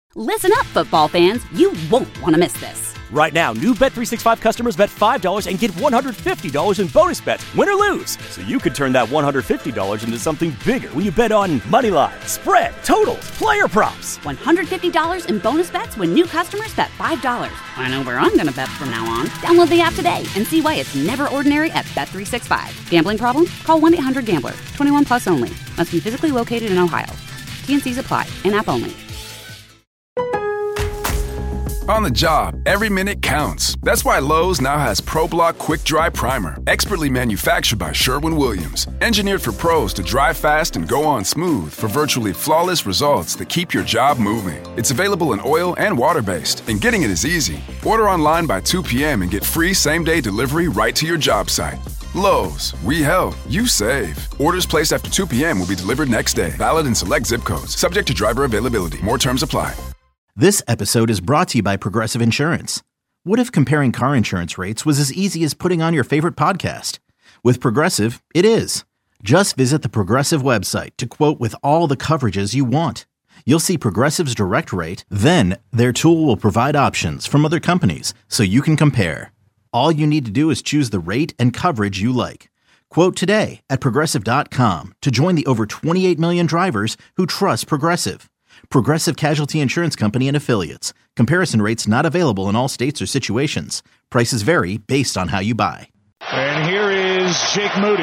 Listen up, football fans. You won't want to miss this. Right now, new Bet365 customers bet $5 and get $150 in bonus bets, win or lose. So you could turn that $150 into something bigger when you bet on money line, spread, totals, player props. $150 in bonus bets when new customers bet $5. I know where I'm going to bet from now on. Download the app today and see why it's never ordinary at Bet365. Gambling problem? Call 1-800-GAMBLER. 21 plus only. Must be physically located in Ohio. T&Cs apply. In-app only. On the job, every minute counts. That's why Lowe's now has ProBlock Quick Dry Primer, expertly manufactured by Sherwin-Williams. Engineered for pros to dry fast and go on smooth for virtually flawless results that keep your job moving. It's available in oil and water-based, and getting it is easy. Order online by 2 p.m. and get free same-day delivery right to your job site. Lowe's, we help, you save. Orders placed after 2 p.m. will be delivered next day. Valid in select zip codes. Subject to driver availability. More terms apply. This episode is brought to you by Progressive Insurance. What if comparing car insurance rates was as easy as putting on your favorite podcast? With Progressive, it is. Just visit the Progressive website to quote with all the coverages you want. You'll see Progressive's direct rate, then their tool will provide options from other companies so you can compare. All you need to do is choose the rate and coverage you like. Quote today at Progressive.com to join the over 28 million drivers who trust Progressive. Progressive Casualty Insurance Company and Affiliates. Comparison rates not available in all states or situations. Prices vary based on how you buy. And here is Jake Moody.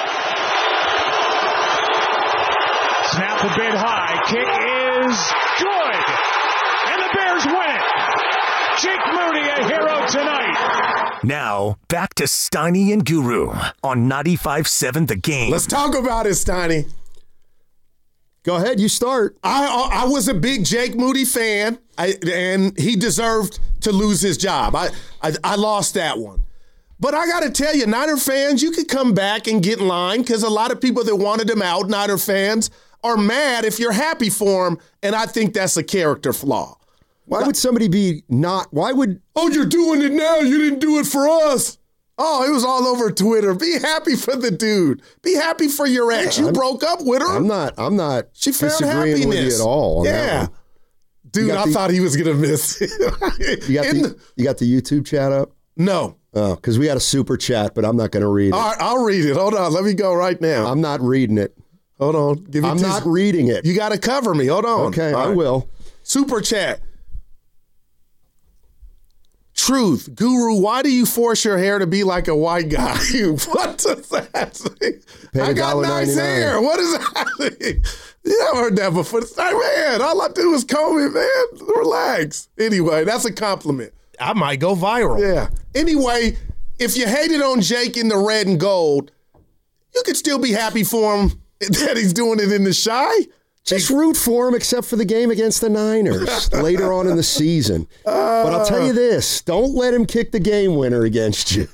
Snap a bit high. Kick is good. And the Bears win it. Jake Moody, a hero tonight. Now, back to Steiny and Guru on 95.7 The Game. Let's talk about it, Steiny. Go ahead, you start. I was a big Jake Moody fan, and he deserved to lose his job. I lost that one. But I got to tell you, Niner fans, you could come back and get in line because a lot of people that wanted him out, Niner fans, are mad if you're happy for him, and I think that's a character flaw. Why would somebody be not? Why would? Oh, you're doing it now. You didn't do it for us. Oh, it was all over Twitter. Be happy for the dude. Be happy for your ex. You broke up with her. I'm not She found disagreeing happiness. with you at all. Yeah. Dude, I thought he was going to miss it. You got the YouTube chat up? No. Oh, because we had a super chat, but I'm not going to read it. All right, I'll read it. Hold on. Let me go right now. I'm not reading it. Hold on. I'm not reading it. You got to cover me. Hold on. Okay, I will. Super chat. Truth. Guru, why do you force your hair to be like a white guy? What does that say? I got nice hair. What does that mean? You never heard that before. It's like, man, all I do is comb it, man. Relax. Anyway, that's a compliment. I might go viral. Yeah. Anyway, if you hated on Jake in the red and gold, you could still be happy for him that he's doing it in the shy. Just root for him, except for the game against the Niners later on in the season. But I'll tell you this, don't let him kick the game winner against you.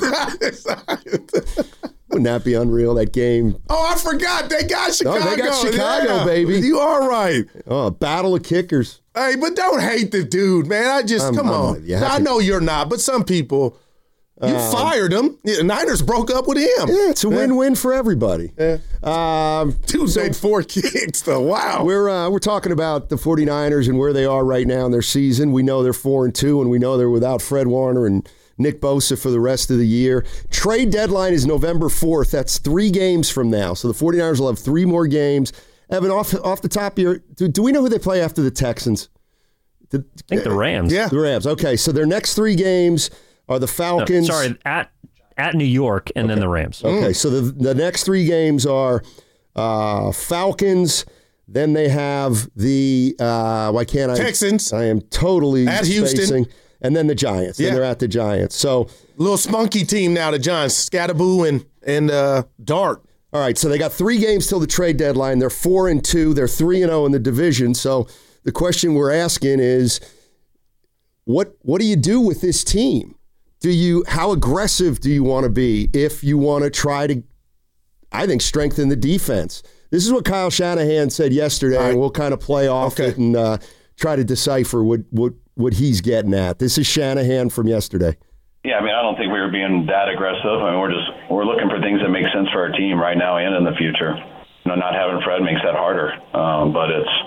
Wouldn't that be unreal, that game? Oh, I forgot. They got Chicago. No, they got Chicago, baby. You are right. Oh, a battle of kickers. Hey, but don't hate the dude, man. Come on. I know you're not, but some people, you fired him. The Niners broke up with him. Yeah, it's a win-win for everybody. Yeah. Dude made 4 kicks, though. Wow. We're talking about the 49ers and where they are right now in their season. We know they're 4-2, and we know they're without Fred Warner and Nick Bosa for the rest of the year. Trade deadline is November 4th. That's 3 games from now. So the 49ers will have 3 more games. Evan, off the top of your, do we know who they play after the Texans? I think the Rams. Yeah. The Rams. Okay, so their next 3 games are the Falcons. No, sorry, at New York and then the Rams. Okay, so the next 3 games are Falcons. Then they have the Texans. I am totally at spacing. Houston. And then the Giants. Yeah. Then they're at the Giants. So little spunky team now, the Giants. Scatterboo and Dart. All right, so they got 3 games till the trade deadline. They're 4-2. They're 3-0 in the division. So the question we're asking is, what do you do with this team? How aggressive do you want to be if you want to try to, I think, strengthen the defense? This is what Kyle Shanahan said yesterday, and we'll kind of play off it and try to decipher what he's getting at. This is Shanahan from yesterday. Yeah, I mean, I don't think we were being that aggressive. I mean, we're looking for things that make sense for our team right now and in the future. Not having Fred makes that harder, but it's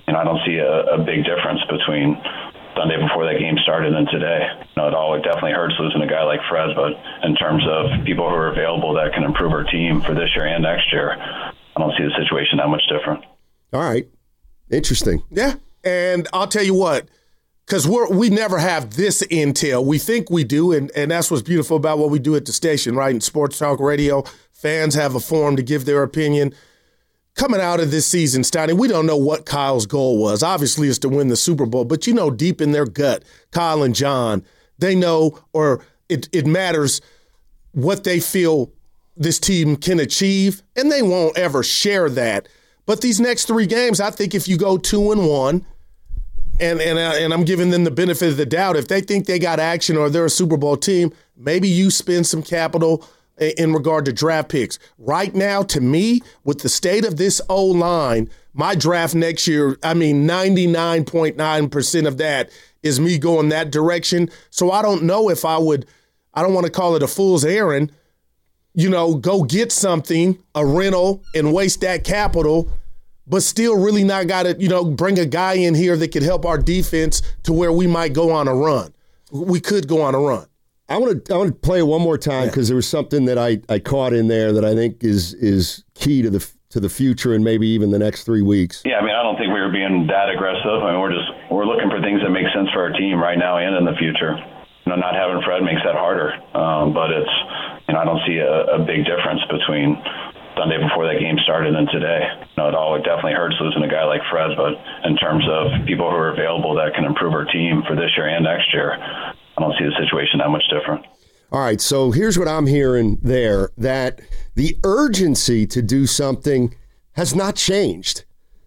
I don't see a big difference between Sunday before that game started and today. It all definitely hurts losing a guy like Fred, but in terms of people who are available that can improve our team for this year and next year, I don't see the situation that much different. All right. Interesting. Yeah. And I'll tell you what, because we never have this intel. We think we do, and that's what's beautiful about what we do at the station, right? In Sports Talk Radio, fans have a forum to give their opinion. Coming out of this season, Steiny, we don't know what Kyle's goal was. Obviously, it's to win the Super Bowl, but deep in their gut, Kyle and John, they know, or it matters what they feel this team can achieve, and they won't ever share that. But these next 3 games, I think if you go 2-1, and I'm giving them the benefit of the doubt, if they think they got action or they're a Super Bowl team, maybe you spend some capital in regard to draft picks. Right now, to me, with the state of this O-line, my draft next year, 99.9% of that is me going that direction. So I don't know if I don't want to call it a fool's errand, go get something, a rental, and waste that capital, but still really not got to, bring a guy in here that could help our defense to where we might go on a run. We could go on a run. I want to play it one more time because there was something that I caught in there that I think is key to the future and maybe even the next 3 weeks. Yeah, I don't think we were being that aggressive. We're looking for things that make sense for our team right now and in the future. Not having Fred makes that harder, but it's I don't see a big difference between Sunday before that game started and today. It all definitely hurts losing a guy like Fred, but in terms of people who are available that can improve our team for this year and next year, I don't see the situation that much different. All right, so here's what I'm hearing there, that the urgency to do something has not changed.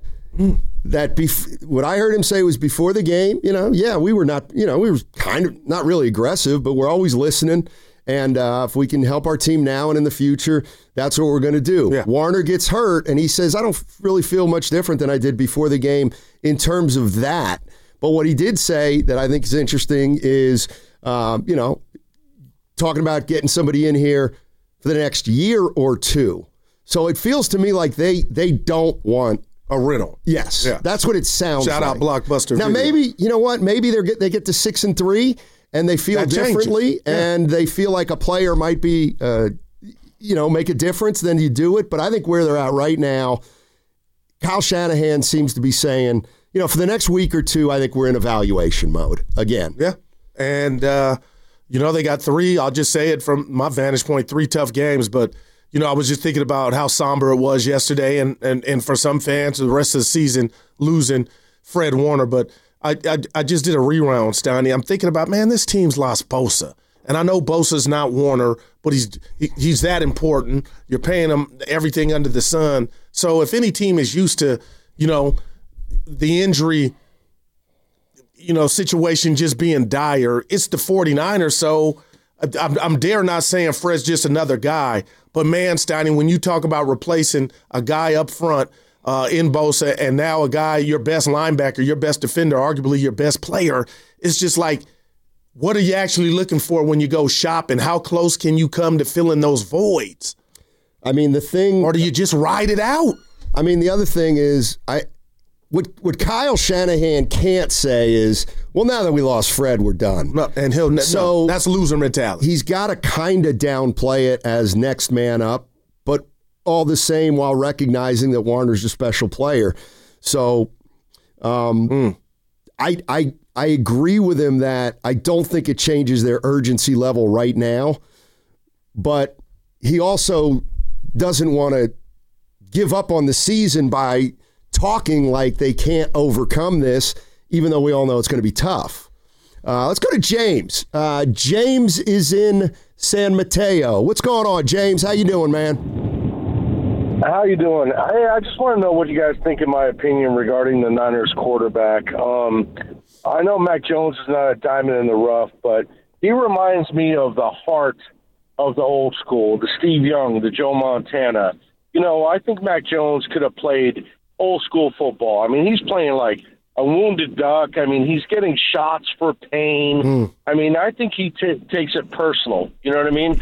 That what I heard him say was before the game, we were not, we were kind of not really aggressive, but we're always listening. And if we can help our team now and in the future, that's what we're going to do. Yeah. Warner gets hurt, and he says, I don't really feel much different than I did before the game in terms of that. But what he did say that I think is interesting is, talking about getting somebody in here for the next year or 2. So it feels to me like they don't want a rental. Yes, yeah. That's what it sounds like. Shout out Blockbuster. Now Video. maybe, you know what? Maybe they get to 6-3 and they feel differently and they feel like a player might be, make a difference, then you do it. But I think where they're at right now, Kyle Shanahan seems to be saying, for the next week or 2, I think we're in evaluation mode again. Yeah. And, they got 3, I'll just say it from my vantage point, 3 tough games. But, I was just thinking about how somber it was yesterday and for some fans, the rest of the season, losing Fred Warner. But I just did a reround, Steiny. I'm thinking about, man, this team's lost Bosa. And I know Bosa's not Warner, but he's that important. You're paying him everything under the sun. So if any team is used to, the injury, situation just being dire, it's the 49ers. So I'm dare not saying Fred's just another guy. But, man, Steiny, when you talk about replacing a guy up front in Bosa and now a guy, your best linebacker, your best defender, arguably your best player, it's just like, what are you actually looking for when you go shopping? How close can you come to filling those voids? Or do you just ride it out? The other thing is, what Kyle Shanahan can't say is, well, now that we lost Fred, we're done. No, and that's loser mentality. He's got to kind of downplay it as next man up, but all the same while recognizing that Warner's a special player. So I agree with him that I don't think it changes their urgency level right now, but he also doesn't want to give up on the season by talking like they can't overcome this, even though we all know it's going to be tough. Let's go to James. James is in San Mateo. What's going on, James? How you doing, man? How you doing? Hey, I just want to know what you guys think, in my opinion, regarding the Niners quarterback. I know Mac Jones is not a diamond in the rough, but he reminds me of the heart of the old school, the Steve Young, the Joe Montana. I think Mac Jones could have played old school football. He's playing like a wounded duck. He's getting shots for pain. I think he takes it personal. You know what I mean?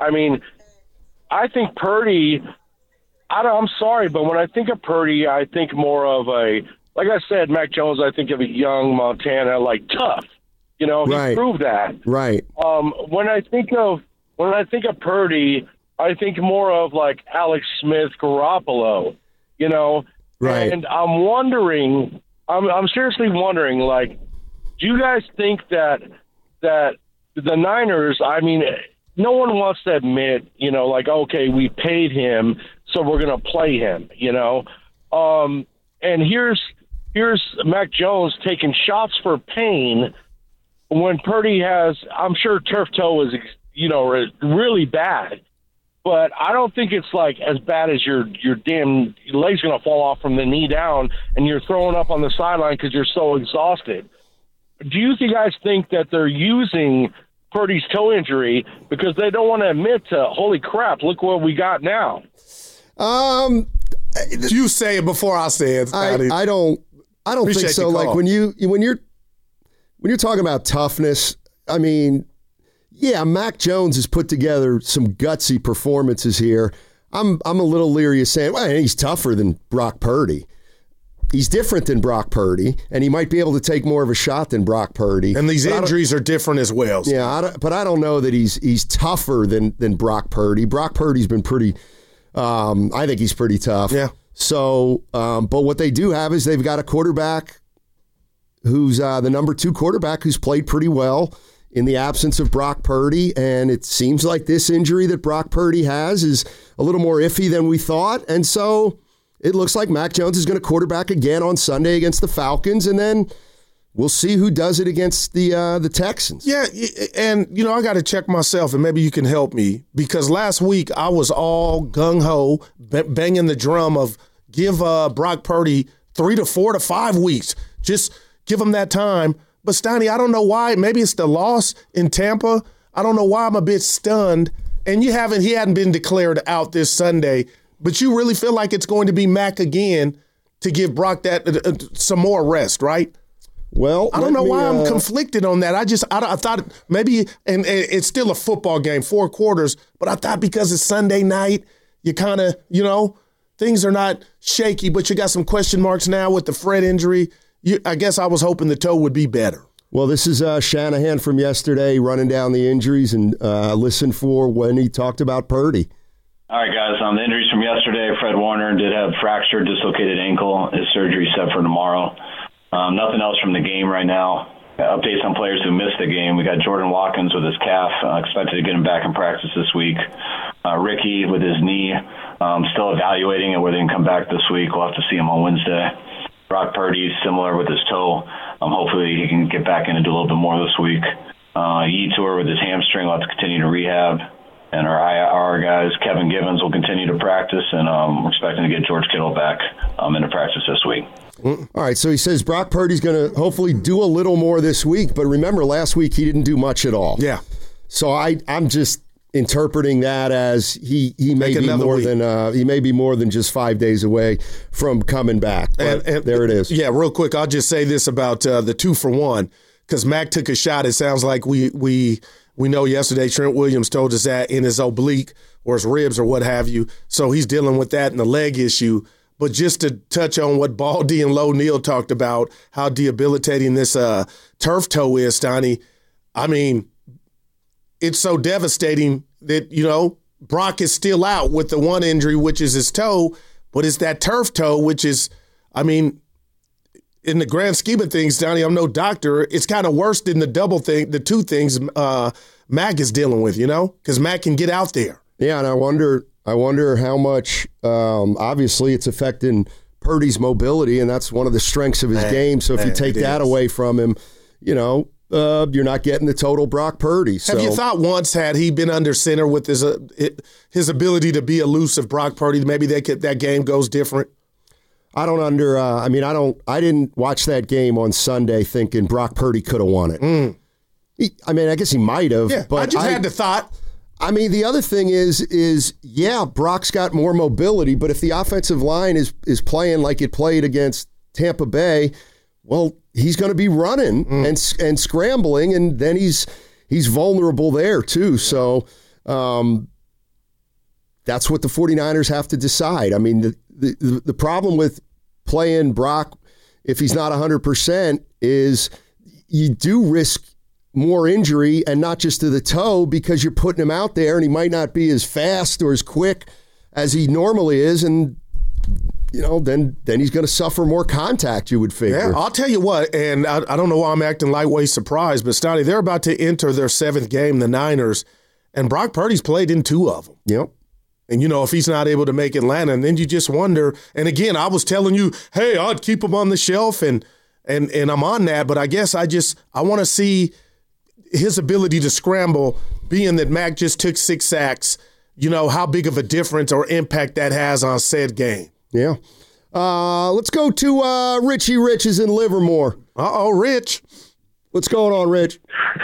I think Purdy, I'm sorry, but when I think of Purdy, I think more of a like I said, Mac Jones, I think of a young Montana, like tough. You know, he proved that. Right. When I think of Purdy, I think more of like Alex Smith, Garoppolo. You know, right. And I'm wondering, I'm seriously wondering, like, do you guys think that the Niners? I mean, no one wants to admit, you know, like, okay, we paid him, so we're going to play him. You know, and here's Mac Jones taking shots for pain. When Purdy has, I'm sure turf toe is, you know, really bad, but I don't think it's like as bad as your damn leg's going to fall off from the knee down and you're throwing up on the sideline because you're so exhausted. Do you guys think that they're using Purdy's toe injury because they don't want to admit to, holy crap, look what we got now? You say it before I say it. I don't think so. Like when you're talking about toughness, I mean, yeah, Mac Jones has put together some gutsy performances here. I'm a little leery of saying, well, he's tougher than Brock Purdy. He's different than Brock Purdy, and he might be able to take more of a shot than Brock Purdy. And these injuries are different as well. So. Yeah, but I don't know that he's tougher than Brock Purdy. Brock Purdy's been pretty. I think he's pretty tough. Yeah. So, but what they do have is they've got a quarterback who's the number 2 quarterback who's played pretty well in the absence of Brock Purdy. And it seems like this injury that Brock Purdy has is a little more iffy than we thought. And so it looks like Mac Jones is going to quarterback again on Sunday against the Falcons. And then we'll see who does it against the Texans. Yeah, and, you know, I got to check myself, and maybe you can help me, because last week I was all gung-ho, banging the drum of give Brock Purdy 3 to 4 to 5 weeks. Just give him that time. But, Steiny, I don't know why. Maybe it's the loss in Tampa. I don't know why I'm a bit stunned. And he hadn't been declared out this Sunday, but you really feel like it's going to be Mac again to give Brock that some more rest, right? Well, I don't know why I'm conflicted on that. I thought maybe, and it's still a football game, 4 quarters, but I thought because it's Sunday night, you kind of, you know, things are not shaky, but you got some question marks now with the Fred injury. I guess I was hoping the toe would be better. Well, this is Shanahan from yesterday running down the injuries, and listen for when he talked about Purdy. All right, guys. The injuries from yesterday, Fred Warner did have fractured, dislocated ankle. His surgery set for tomorrow. Nothing else from the game right now. Updates on players who missed the game. We got Jordan Watkins with his calf, expected to get him back in practice this week. Ricky with his knee, still evaluating it, whether he can come back this week. We'll have to see him on Wednesday. Brock Purdy, similar with his toe. Hopefully he can get back in and do a little bit more this week. Yetur with his hamstring will have to continue to rehab. And our IR guys, Kevin Givens, will continue to practice, and we're expecting to get George Kittle back into practice this week. All right, so he says Brock Purdy's going to hopefully do a little more this week, but remember last week he didn't do much at all. Yeah. So I'm just interpreting that as he may be more than just 5 days away from coming back. And there it is. Yeah, real quick, I'll just say this about the 2-for-1, because Mac took a shot. It sounds like we know yesterday Trent Williams told us that in his oblique or his ribs or what have you. So he's dealing with that and the leg issue. But just to touch on what Baldy and Low Neal talked about, how debilitating this turf toe is, Steiny. I mean, it's so devastating that, you know, Brock is still out with the one injury, which is his toe, but it's that turf toe, which is, I mean, in the grand scheme of things, Donnie, I'm no doctor. It's kind of worse than the 2 things Mac is dealing with, you know, because Mac can get out there. Yeah, and I wonder how much, obviously, it's affecting Purdy's mobility, and that's one of the strengths of his game. So if you take that away from him, you know, you're not getting the total Brock Purdy. So. Have you thought once, had he been under center with his ability to be elusive, Brock Purdy, maybe that game goes different? I didn't watch that game on Sunday thinking Brock Purdy could have won it. I guess he might have. Yeah, but I just had the thought. I mean, the other thing is Brock's got more mobility, but if the offensive line is playing like it played against Tampa Bay, well, he's going to be running and scrambling, and then he's vulnerable there too. So that's what the 49ers have to decide. I mean, the problem with playing Brock if he's not 100% is you do risk more injury, and not just to the toe, because you're putting him out there and he might not be as fast or as quick as he normally is. And, then he's going to suffer more contact, you would figure. Yeah, I'll tell you what, and I don't know why I'm acting lightweight surprised, but Stoney, they're about to enter their 7th game, the Niners, and Brock Purdy's played in 2 of them. Yep. And, if he's not able to make Atlanta, and then you just wonder, and again, I was telling you, hey, I'd keep him on the shelf, and I'm on that, but I guess I want to see his ability to scramble, being that Mac just took 6 sacks, how big of a difference or impact that has on said game. Yeah. Let's go to Richie. Rich is in Livermore. Uh-oh, Rich. What's going on, Rich?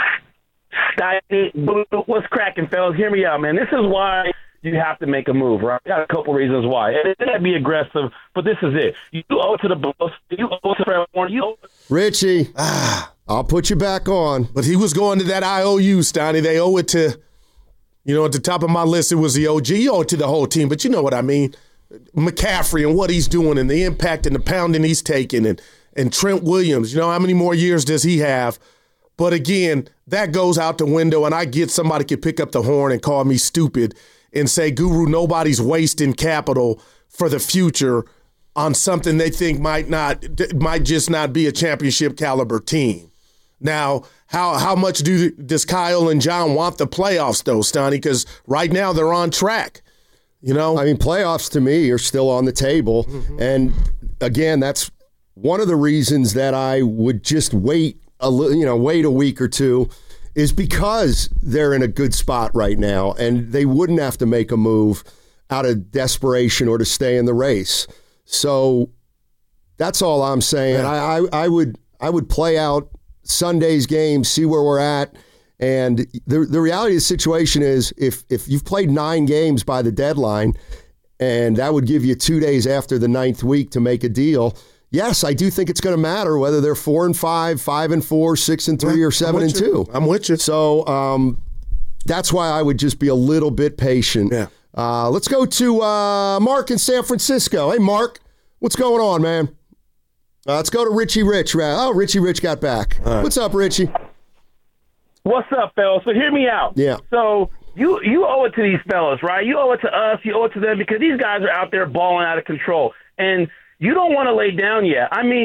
What's cracking, fellas? Hear me out, man. This is why you have to make a move, right? I got a couple reasons why. And it might be aggressive, but this is it. You owe it to the Bills. You owe it to Fred Warner. You owe it. Richie, I'll put you back on. But he was going to that IOU, Stoney. They owe it to, at the top of my list, it was the OG. You owe it to the whole team, but you know what I mean. McCaffrey and what he's doing and the impact and the pounding he's taking, and Trent Williams, how many more years does he have? But again, that goes out the window, and I get somebody could pick up the horn and call me stupid and say, Guru, nobody's wasting capital for the future on something they think might just not be a championship caliber team. Now, how much does Kyle and John want the playoffs, though, Stoney? Because right now they're on track. Playoffs to me are still on the table. Mm-hmm. And again, that's one of the reasons that I would just wait a week or two, is because they're in a good spot right now and they wouldn't have to make a move out of desperation or to stay in the race. So that's all I'm saying. Yeah. I would play out Sunday's game, see where we're at. And the reality of the situation is if you've played 9 games by the deadline, and that would give you 2 days after the 9th week to make a deal, yes, I do think it's going to matter whether they're 4-5, 5-4, 6-3, or 7-2. I'm with you. So that's why I would just be a little bit patient. Yeah. Let's go to Mark in San Francisco. Hey, Mark, what's going on, man? Let's go to Richie Rich. Oh, Richie Rich got back. Right. What's up, Richie? What's up, fellas? So hear me out. Yeah. So you owe it to these fellas, right? You owe it to us. You owe it to them, because these guys are out there balling out of control. And you don't want to lay down yet.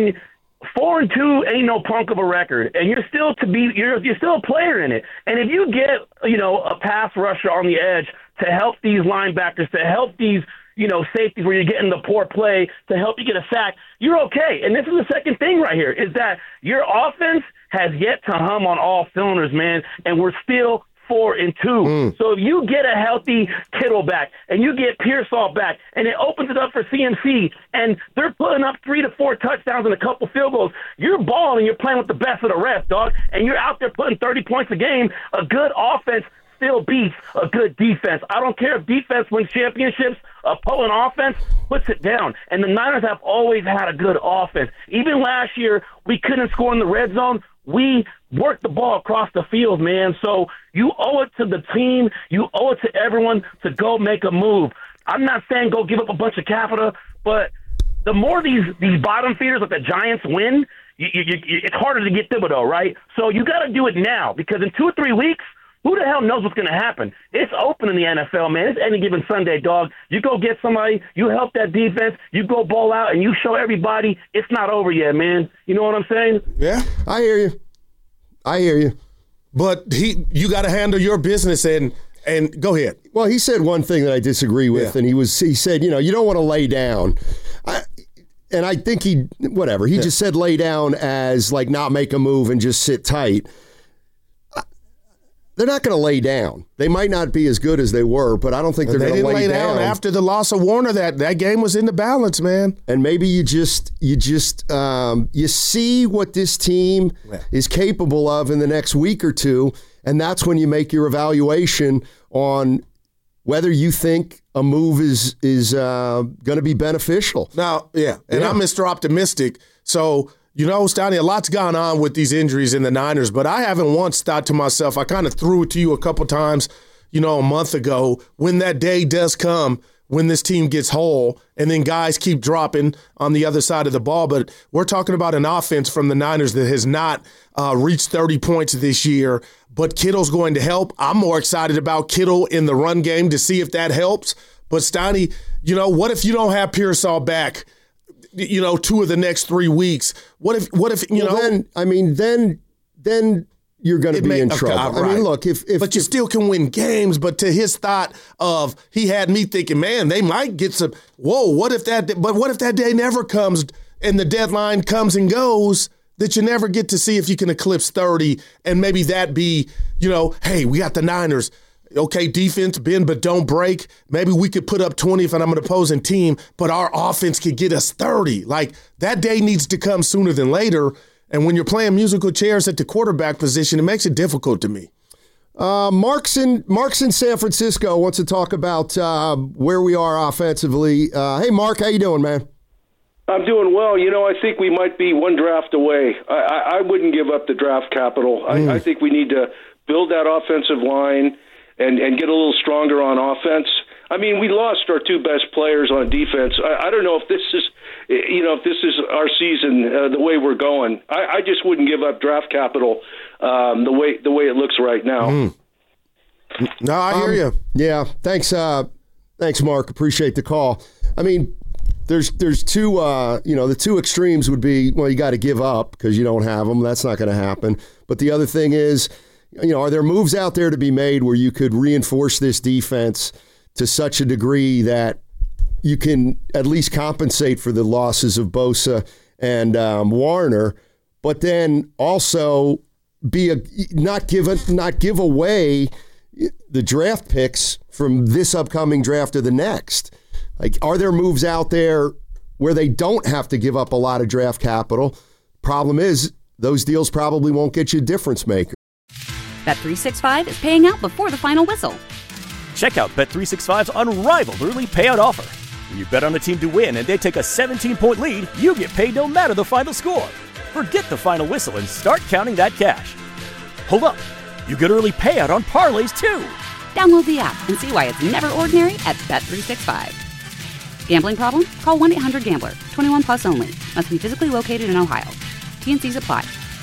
4-2 ain't no punk of a record, and you're still a player in it. And if you get, a pass rusher on the edge to help these linebackers, to help these, safeties where you're getting the poor play, to help you get a sack, you're okay. And this is the second thing right here, is that your offense has yet to hum on all cylinders, man, and we're still 4-2. So if you get a healthy Kittle back and you get Pearsall back, and it opens it up for CMC, and they're putting up 3 to 4 touchdowns and a couple field goals, you're balling and you're playing with the best of the rest, dog, and you're out there putting 30 points a game. A good offense still beats a good defense. I don't care if defense wins championships, opponent offense puts it down. And the Niners have always had a good offense. Even last year, we couldn't score in the red zone. We worked the ball across the field, man. So you owe it to the team. You owe it to everyone to go make a move. I'm not saying go give up a bunch of capital, but the more these bottom feeders like the Giants win, it's harder to get Thibodeau, right? So you got to do it now, because in 2 or 3 weeks, who the hell knows what's going to happen? It's open in the NFL, man. It's any given Sunday, dog. You go get somebody, you help that defense, you go ball out, and you show everybody it's not over yet, man. You know what I'm saying? Yeah. I hear you. But you got to handle your business and go ahead. Well, he said one thing that I disagree with, and he said, you don't want to lay down. And I think he just said lay down as like not make a move and just sit tight. They're not going to lay down. They might not be as good as they were, but I don't think they're going to lay down. After the loss of Warner. That game was in the balance, man. And maybe you see what this team is capable of in the next week or two, and that's when you make your evaluation on whether you think a move is going to be beneficial. Now, and I'm Mr. Optimistic, so. Stoney, a lot's gone on with these injuries in the Niners, but I haven't once thought to myself, I kind of threw it to you a couple times, a month ago, when that day does come when this team gets whole, and then guys keep dropping on the other side of the ball. But we're talking about an offense from the Niners that has not reached 30 points this year, but Kittle's going to help. I'm more excited about Kittle in the run game to see if that helps. But Steiny, what if you don't have Pearsall back, 2 of the next 3 weeks? What if then you're going to be in trouble. Right. I mean, look, but you still can win games. But to his thought of, he had me thinking, man, they might get some. Whoa, what if that day never comes and the deadline comes and goes, that you never get to see if you can eclipse 30, and maybe that be, hey, we got the Niners. Okay, defense, bend but don't break. Maybe we could put up 20 if I'm an opposing team, but our offense could get us 30. Like, that day needs to come sooner than later. And when you're playing musical chairs at the quarterback position, it makes it difficult to me. Mark's in San Francisco wants to talk about where we are offensively. Hey, Mark, how you doing, man? I'm doing well. I think we might be one draft away. I wouldn't give up the draft capital. I think we need to build that offensive line and get a little stronger on offense. I mean, we lost our 2 best players on defense. I don't know if this is, if this is our season, the way we're going. I just wouldn't give up draft capital the way it looks right now. No, I hear you. Yeah, thanks, Mark. Appreciate the call. I mean, there's 2, the 2 extremes would be, well, you got to give up because you don't have them. That's not going to happen. But the other thing is, are there moves out there to be made where you could reinforce this defense to such a degree that you can at least compensate for the losses of Bosa and Warner, but then also not give away the draft picks from this upcoming draft or the next? Like, are there moves out there where they don't have to give up a lot of draft capital? Problem is, those deals probably won't get you a difference maker. Bet365 is paying out before the final whistle. Check out Bet365's unrivaled early payout offer. When you bet on a team to win and they take a 17-point lead, you get paid no matter the final score. Forget the final whistle and start counting that cash. Hold up. You get early payout on parlays, too. Download the app and see why it's never ordinary at Bet365. Gambling problem? Call 1-800-GAMBLER. 21 plus only. Must be physically located in Ohio. T&Cs apply.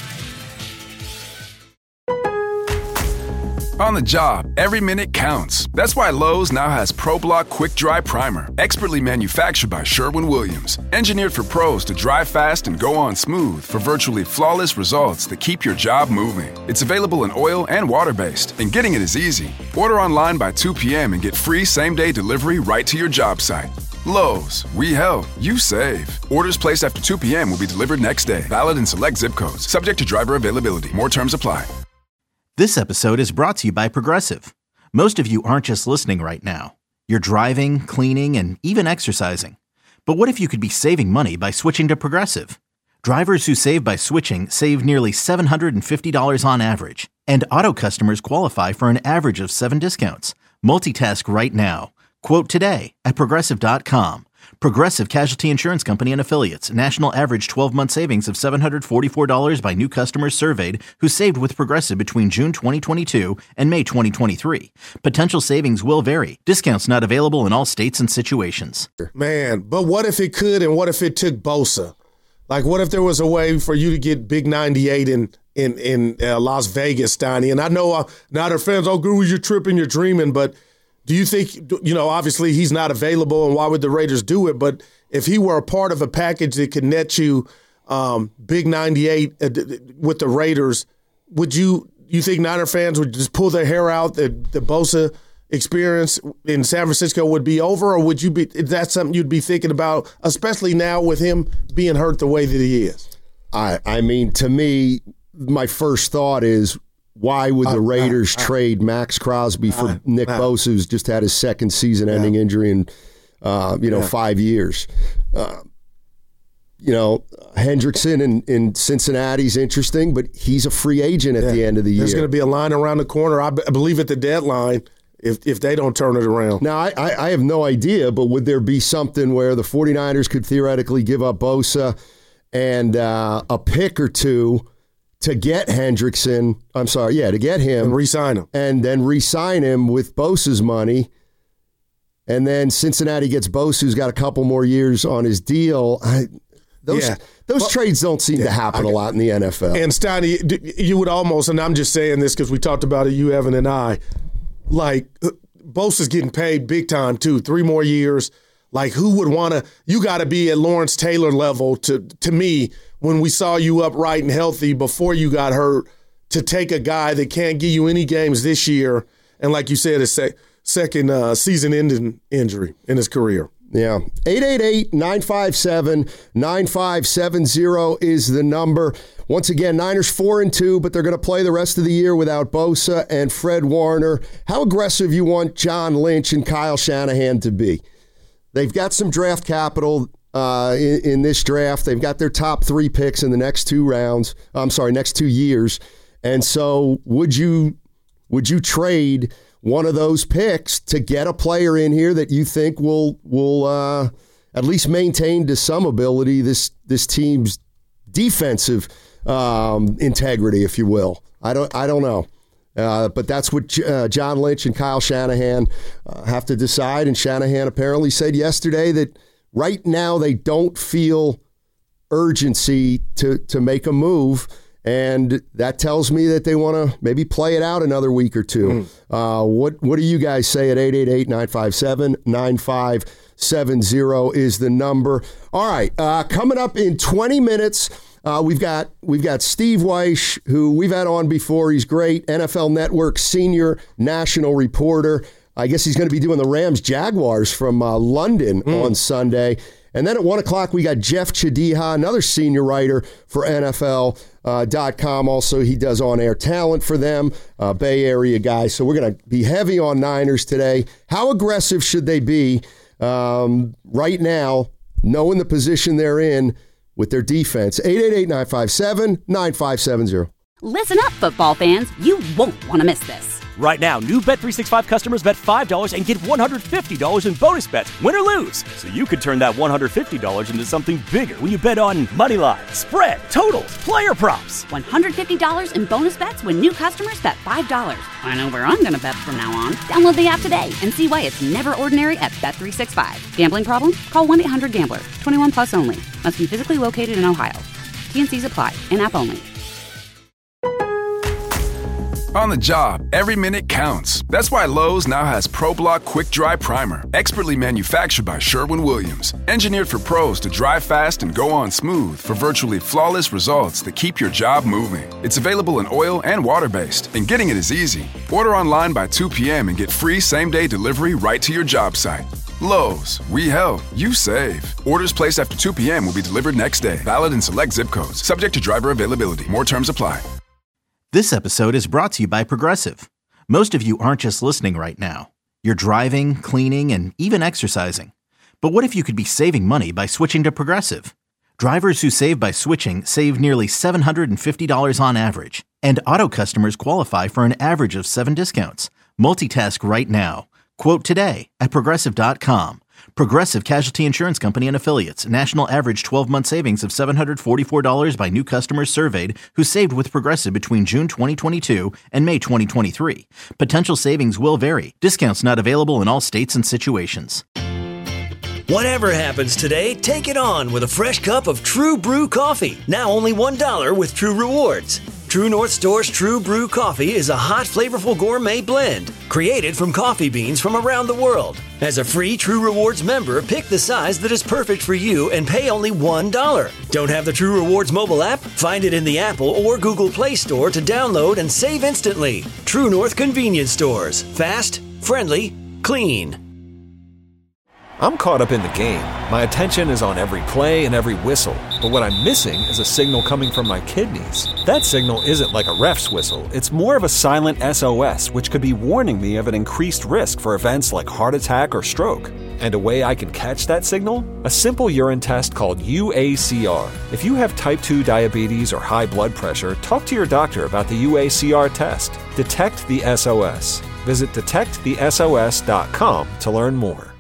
On the job, every minute counts. That's why Lowe's now has ProBlock Quick Dry Primer, expertly manufactured by Sherwin-Williams. Engineered for pros to dry fast and go on smooth for virtually flawless results that keep your job moving. It's available in oil and water-based, and getting it is easy. Order online by 2 p.m. and get free same-day delivery right to your job site. Lowe's, we help, you save. Orders placed after 2 p.m. will be delivered next day. Valid in select zip codes. Subject to driver availability. More terms apply. This episode is brought to you by Progressive. Most of you aren't just listening right now. You're driving, cleaning, and even exercising. But what if you could be saving money by switching to Progressive? Drivers who save by switching save nearly $750 on average. And auto customers qualify for an average of 7 discounts. Multitask right now. Quote today at Progressive.com. Progressive Casualty Insurance Company and Affiliates. National average 12-month savings of $744 by new customers surveyed who saved with Progressive between June 2022 and May 2023. Potential savings will vary. Discounts not available in all states and situations. Man, but what if it could, and what if it took Bosa? Like, what if there was a way for you to get Big 98 in Las Vegas, Steiny? And I know Niner fans, Guru, you're tripping, you're dreaming, but do you think, obviously he's not available, and why would the Raiders do it? But if he were a part of a package that could net you Big 98 with the Raiders, would you think Niner fans would just pull their hair out that the Bosa experience in San Francisco would be over, or is that something you'd be thinking about, especially now with him being hurt the way that he is? I mean, to me, my first thought is, why would the Raiders trade Max Crosby for Nick Bosa, who's just had his second season-ending injury in 5 years? Hendrickson in Cincinnati's interesting, but he's a free agent at the end of the year. There's going to be a line around the corner, I believe, at the deadline if they don't turn it around. Now, I have no idea, but would there be something where the 49ers could theoretically give up Bosa and a pick or two to get Hendrickson, to get him. And re-sign him. And then re-sign him with Bosa's money and then Cincinnati gets Bosa, who's got a couple more years on his deal. Those trades don't seem to happen a lot in the NFL. And Steiny, you would almost, and I'm just saying this because we talked about it, you, Evan, and I, like Bosa's getting paid big time too, 3 more years. Like, who would want to – you got to be at Lawrence Taylor level to me when we saw you upright and healthy before you got hurt to take a guy that can't give you any games this year and, like you said, a second season-ending injury in his career. Yeah. 888-957-9570 is the number. Once again, Niners 4-2, but they're going to play the rest of the year without Bosa and Fred Warner. How aggressive you want John Lynch and Kyle Shanahan to be? They've got some draft capital in this draft. They've got their top 3 picks in the next 2 rounds. Next 2 years. And so would you trade one of those picks to get a player in here that you think will at least maintain to some ability this team's defensive integrity, if you will? I don't know. But that's what John Lynch and Kyle Shanahan have to decide. And Shanahan apparently said yesterday that right now they don't feel urgency to make a move. And that tells me that they want to maybe play it out another week or 2. What do you guys say at 888-957-9570 is the number. All right, coming up in 20 minutes, we've got Steve Wyche, who we've had on before. He's great, NFL Network senior national reporter. I guess he's going to be doing the Rams-Jaguars from London on Sunday. And then at 1 o'clock, we got Jeff Chadiha, another senior writer for NFL.com. Also, he does on-air talent for them, Bay Area guy. So we're going to be heavy on Niners today. How aggressive should they be right now, knowing the position they're in with their defense? 888-957-9570. Listen up, football fans. You won't want to miss this. Right now, new Bet365 customers bet $5 and get $150 in bonus bets, win or lose. So you could turn that $150 into something bigger when you bet on money line, spread, totals, player props. $150 in bonus bets when new customers bet $5. I know where I'm going to bet from now on. Download the app today and see why it's never ordinary at Bet365. Gambling problem? Call 1-800-GAMBLER. 21 plus only. Must be physically located in Ohio. T&Cs apply. In-app only. On the job, every minute counts. That's why Lowe's now has ProBlock Quick Dry Primer, expertly manufactured by Sherwin-Williams. Engineered for pros to dry fast and go on smooth for virtually flawless results that keep your job moving. It's available in oil and water-based, and getting it is easy. Order online by 2 p.m. and get free same-day delivery right to your job site. Lowe's, we help, you save. Orders placed after 2 p.m. will be delivered next day. Valid in select zip codes. Subject to driver availability. More terms apply. This episode is brought to you by Progressive. Most of you aren't just listening right now. You're driving, cleaning, and even exercising. But what if you could be saving money by switching to Progressive? Drivers who save by switching save nearly $750 on average. And auto customers qualify for an average of 7 discounts. Multitask right now. Quote today at Progressive.com. Progressive Casualty Insurance Company and Affiliates. National average 12-month savings of $744 by new customers surveyed who saved with Progressive between June 2022 and May 2023. Potential savings will vary. Discounts not available in all states and situations. Whatever happens today, take it on with a fresh cup of True Brew coffee. Now only $1 with True Rewards. True North Store's True Brew coffee is a hot, flavorful gourmet blend created from coffee beans from around the world. As a free True Rewards member, pick the size that is perfect for you and pay only $1. Don't have the True Rewards mobile app? Find it in the Apple or Google Play Store to download and save instantly. True North Convenience Stores. Fast, friendly, clean. I'm caught up in the game. My attention is on every play and every whistle. But what I'm missing is a signal coming from my kidneys. That signal isn't like a ref's whistle. It's more of a silent SOS, which could be warning me of an increased risk for events like heart attack or stroke. And a way I can catch that signal? A simple urine test called UACR. If you have type 2 diabetes or high blood pressure, talk to your doctor about the UACR test. Detect the SOS. Visit detectthesos.com to learn more.